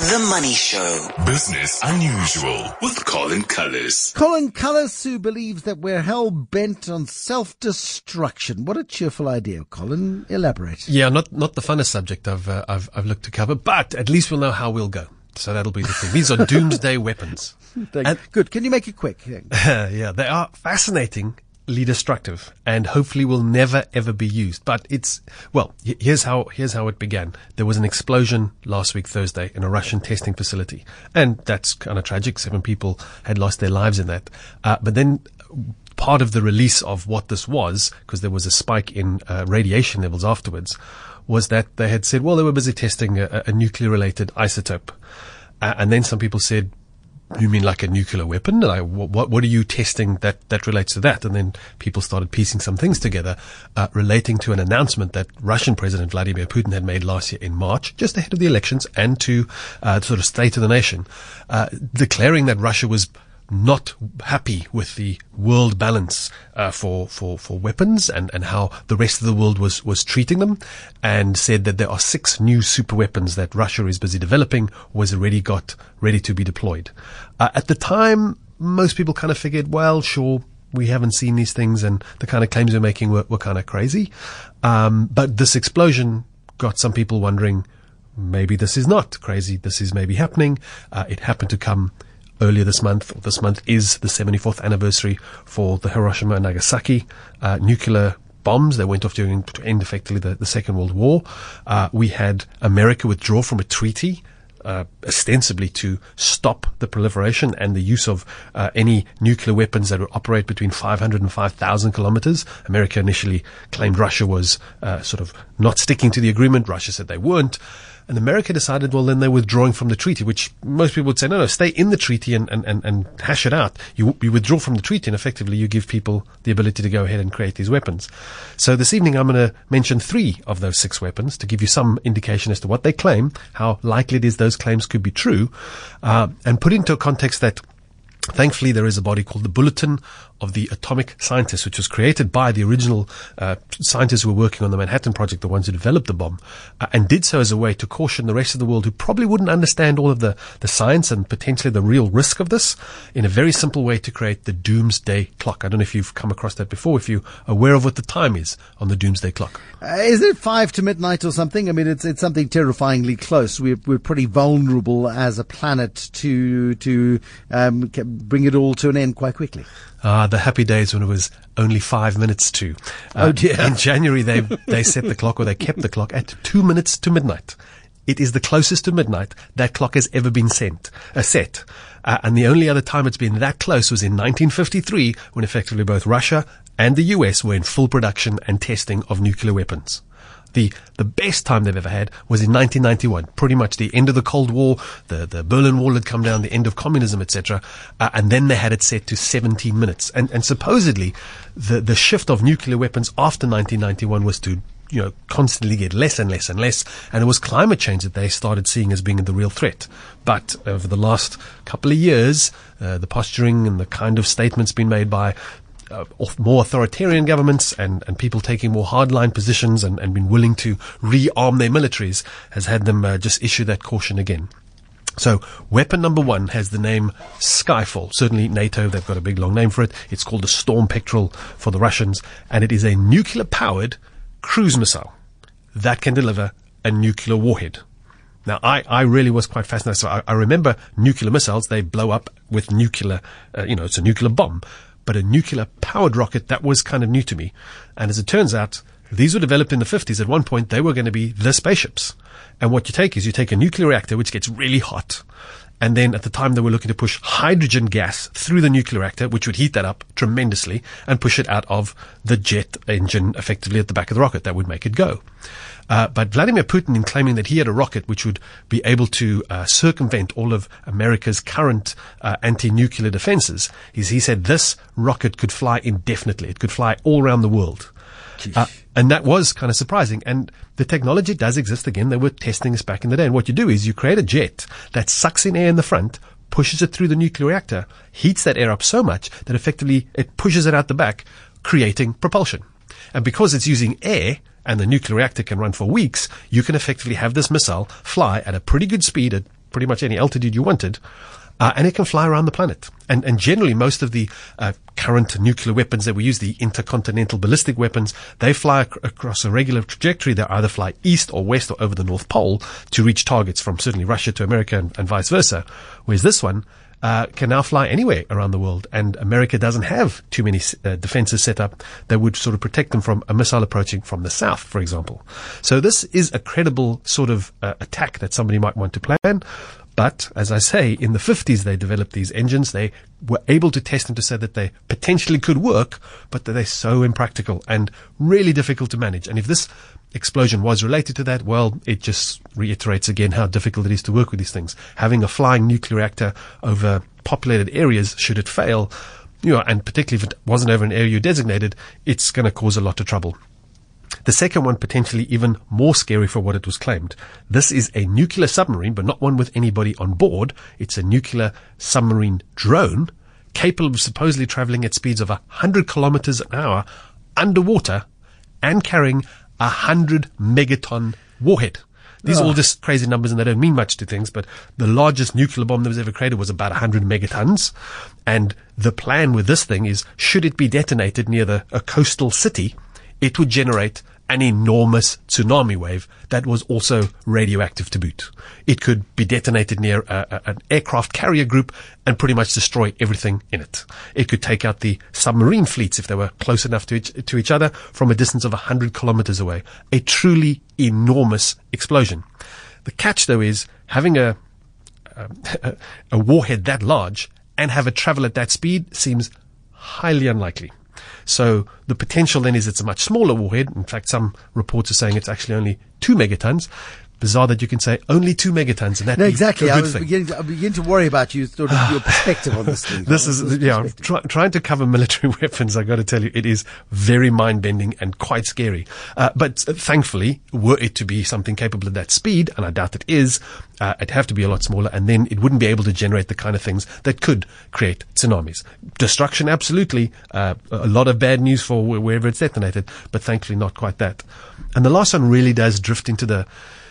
The Money Show. Business Unusual with Colin Cullis. Colin Cullis, who believes that we're hell-bent on self-destruction. What a cheerful idea, Colin. Elaborate. Yeah, not the funnest subject I've looked to cover, but at least we'll know how we'll go. So that'll be the thing. These are doomsday weapons. Good. Can you make it quick? Yeah, they are fascinatingly destructive and hopefully will never ever be used. But here's how it began. There was an explosion last week Thursday in a Russian testing facility, and that's kind of tragic. 7 people had lost their lives in that. But then part of the release of what this was, because there was a spike in radiation levels afterwards, was that they had said, well, they were busy testing a nuclear-related isotope. And then some people said, you mean like a nuclear weapon? Like, what are you testing that relates to that? And then people started piecing some things together, relating to an announcement that Russian President Vladimir Putin had made last year in March, just ahead of the elections, and to sort of state of the nation, declaring that Russia was not happy with the world balance for weapons and how the rest of the world was treating them, and said that there are 6 new super weapons that Russia is busy developing, was already got ready to be deployed. At the time, most people kind of figured, well, sure, we haven't seen these things, and the kind of claims we're making were kind of crazy. But this explosion got some people wondering, maybe this is not crazy, this is maybe happening. It happened to come earlier this month. This month is the 74th anniversary for the Hiroshima and Nagasaki nuclear bombs that went off to end effectively the Second World War. We had America withdraw from a treaty ostensibly to stop the proliferation and the use of any nuclear weapons that would operate between 500 and 5,000 kilometers. America initially claimed Russia was sort of not sticking to the agreement. Russia said they weren't. And America decided, well, then they're withdrawing from the treaty, which most people would say, no, stay in the treaty and hash it out. You withdraw from the treaty, and effectively you give people the ability to go ahead and create these weapons. So this evening I'm going to mention 3 of those 6 weapons to give you some indication as to what they claim, how likely it is those claims could be true, and put into a context that thankfully there is a body called the Bulletin of the Atomic Scientists, which was created by the original scientists who were working on the Manhattan Project, the ones who developed the bomb, and did so as a way to caution the rest of the world who probably wouldn't understand all of the science and potentially the real risk of this, in a very simple way to create the doomsday clock. I don't know if you've come across that before, if you're aware of what the time is on the doomsday clock. Is it 5 to midnight or something? I mean, it's something terrifyingly close. We're pretty vulnerable as a planet to bring it all to an end quite quickly. The happy days when it was only 5 minutes to. Oh dear. In January, they set the clock, or they kept the clock at 2 minutes to midnight. It is the closest to midnight that clock has ever been set. And the only other time it's been that close was in 1953, when effectively both Russia and the US were in full production and testing of nuclear weapons. The best time they've ever had was in 1991, pretty much the end of the Cold War. The Berlin Wall had come down, the end of communism, etc. And then they had it set to 17 minutes. And supposedly the shift of nuclear weapons after 1991 was to, constantly get less and less and less. And it was climate change that they started seeing as being the real threat. But over the last couple of years, the posturing and the kind of statements being made by more authoritarian governments and people taking more hardline positions and been willing to rearm their militaries has had them just issue that caution again. So weapon number 1 has the name Skyfall. Certainly NATO, they've got a big long name for it. It's called the Storm Petrel for the Russians, and it is a nuclear-powered cruise missile that can deliver a nuclear warhead. Now, I really was quite fascinated. So I remember nuclear missiles, they blow up with nuclear, it's a nuclear bomb. But a nuclear-powered rocket, that was kind of new to me. And as it turns out, these were developed in the 50s. At one point, they were going to be the spaceships. And what you take a nuclear reactor, which gets really hot. And then at the time, they were looking to push hydrogen gas through the nuclear reactor, which would heat that up tremendously and push it out of the jet engine effectively at the back of the rocket. That would make it go. But Vladimir Putin, in claiming that he had a rocket which would be able to circumvent all of America's current anti-nuclear defenses, he said this rocket could fly indefinitely. It could fly all around the world. And that was kind of surprising. And the technology does exist again. They were testing this back in the day. And what you do is you create a jet that sucks in air in the front, pushes it through the nuclear reactor, heats that air up so much that effectively it pushes it out the back, creating propulsion. And because it's using air, and the nuclear reactor can run for weeks, you can effectively have this missile fly at a pretty good speed at pretty much any altitude you wanted. And it can fly around the planet. And generally, most of the current nuclear weapons that we use, the intercontinental ballistic weapons, they fly across a regular trajectory. They either fly east or west or over the North Pole to reach targets from certainly Russia to America and vice versa. Whereas this one can now fly anywhere around the world. And America doesn't have too many defenses set up that would sort of protect them from a missile approaching from the south, for example. So this is a credible sort of attack that somebody might want to plan. But, as I say, in the 50s they developed these engines. They were able to test them to say that they potentially could work, but that they're so impractical and really difficult to manage. And if this explosion was related to that, well, it just reiterates again how difficult it is to work with these things. Having a flying nuclear reactor over populated areas, should it fail, and particularly if it wasn't over an area you designated, it's going to cause a lot of trouble. The second one, potentially even more scary for what it was claimed. This is a nuclear submarine, but not one with anybody on board. It's a nuclear submarine drone capable of supposedly traveling at speeds of 100 kilometers an hour underwater and carrying 100 megaton warhead. These are all just crazy numbers and they don't mean much to things, but the largest nuclear bomb that was ever created was about 100 megatons. And the plan with this thing is, should it be detonated near a coastal city, it would generate an enormous tsunami wave that was also radioactive to boot. It could be detonated near an aircraft carrier group and pretty much destroy everything in it. It could take out the submarine fleets if they were close enough to each other from a distance of 100 kilometers away. A truly enormous explosion. The catch, though, is having a warhead that large and have it travel at that speed seems highly unlikely. So the potential then is it's a much smaller warhead. In fact, some reports are saying it's actually only 2 megatons. Bizarre that you can say only 2 megatons, and that exactly. A good I was thing. beginning to worry about you, sort of your perspective on this thing. This is trying to cover military weapons. I got to tell you, it is very mind-bending and quite scary. But thankfully, were it to be something capable of that speed, and I doubt it is, it'd have to be a lot smaller, and then it wouldn't be able to generate the kind of things that could create tsunamis. Destruction, absolutely. A lot of bad news for wherever it's detonated, but thankfully not quite that. And the last one really does drift into the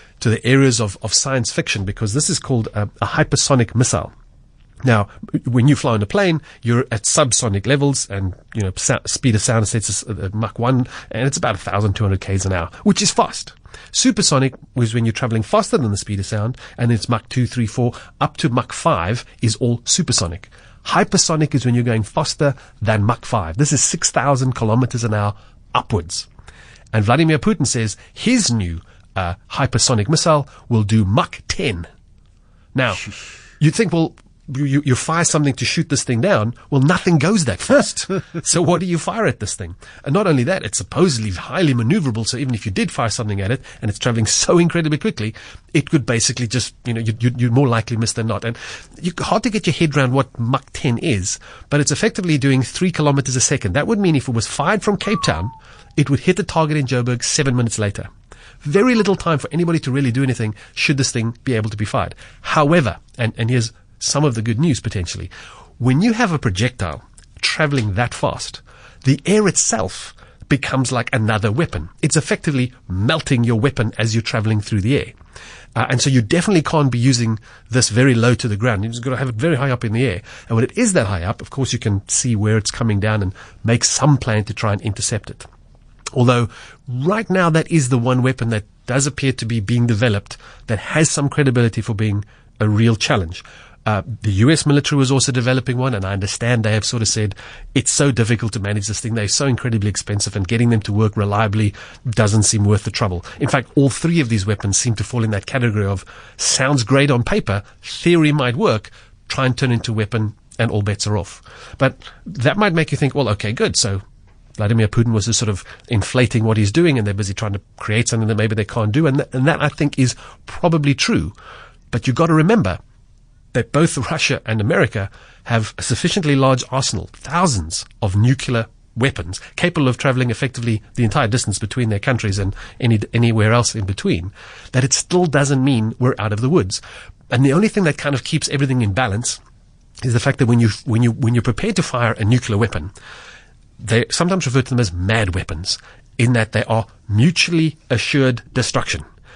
areas of science fiction, because this is called a hypersonic missile. Now, when you fly on a plane, you're at subsonic levels, and speed of sound sets at Mach 1, and it's about 1,200 k's an hour, which is fast. Supersonic was when you're traveling faster than the speed of sound, and it's Mach 2, 3, 4, up to Mach 5 is all supersonic. Hypersonic is when you're going faster than Mach 5. This is 6,000 kilometers an hour upwards. And Vladimir Putin says his new hypersonic missile will do Mach 10. Now, you'd think, well, you fire something to shoot this thing down. Well, nothing goes that fast. So what do you fire at this thing? And not only that, it's supposedly highly maneuverable. So even if you did fire something at it and it's traveling so incredibly quickly, it could basically just, you'd more likely miss than not. And you hard to get your head around what Mach 10 is, but it's effectively doing 3 kilometers a second. That would mean if it was fired from Cape Town, it would hit the target in Joburg 7 minutes later. Very little time for anybody to really do anything should this thing be able to be fired. However, and here's some of the good news potentially, when you have a projectile traveling that fast, the air itself becomes like another weapon. It's effectively melting your weapon as you're traveling through the air. And so you definitely can't be using this very low to the ground. You've just got to have it very high up in the air. And when it is that high up, of course, you can see where it's coming down and make some plan to try and intercept it. Although right now that is the one weapon that does appear to be being developed that has some credibility for being a real challenge. The US military was also developing one, and I understand they have sort of said it's so difficult to manage this thing. They're so incredibly expensive, and getting them to work reliably doesn't seem worth the trouble. In fact, all three of these weapons seem to fall in that category of sounds great on paper, theory might work, try and turn into a weapon, and all bets are off. But that might make you think, well, okay, good. So Vladimir Putin was just sort of inflating what he's doing, and they're busy trying to create something that maybe they can't do. And that I think is probably true. But you've got to remember that both Russia and America have a sufficiently large arsenal, thousands of nuclear weapons capable of traveling effectively the entire distance between their countries and anywhere else in between, that it still doesn't mean we're out of the woods. And the only thing that kind of keeps everything in balance is the fact that when you're prepared to fire a nuclear weapon, they sometimes refer to them as mad weapons, in that they are mutually assured destruction.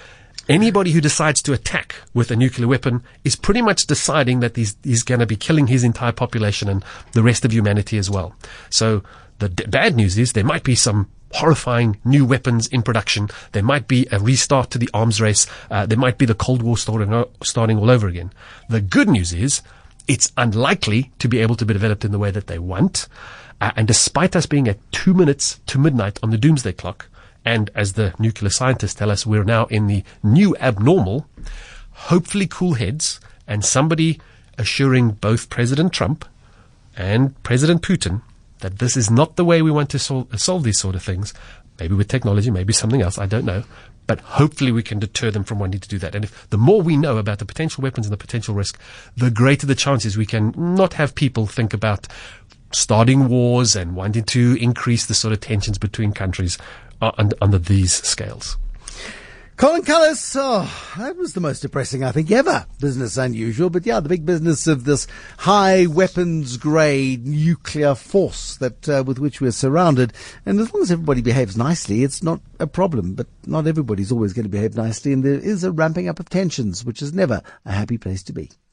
Anybody who decides to attack with a nuclear weapon is pretty much deciding that he's going to be killing his entire population and the rest of humanity as well. So the bad news is there might be some horrifying new weapons in production. There might be a restart to the arms race. There might be the Cold War starting all over again. The good news is it's unlikely to be able to be developed in the way that they want. And despite us being at 2 minutes to midnight on the doomsday clock, and as the nuclear scientists tell us, we're now in the new abnormal, hopefully cool heads and somebody assuring both President Trump and President Putin that this is not the way we want to solve these sort of things. Maybe with technology, maybe something else, I don't know. But hopefully we can deter them from wanting to do that. And if the more we know about the potential weapons and the potential risk, the greater the chances we can not have people think about starting wars and wanting to increase the sort of tensions between countries under these scales. Colin Cullis, that was the most depressing, I think, ever. Business Unusual. But yeah, the big business of this high weapons grade nuclear force that with which we're surrounded. And as long as everybody behaves nicely, it's not a problem. But not everybody's always going to behave nicely. And there is a ramping up of tensions, which is never a happy place to be.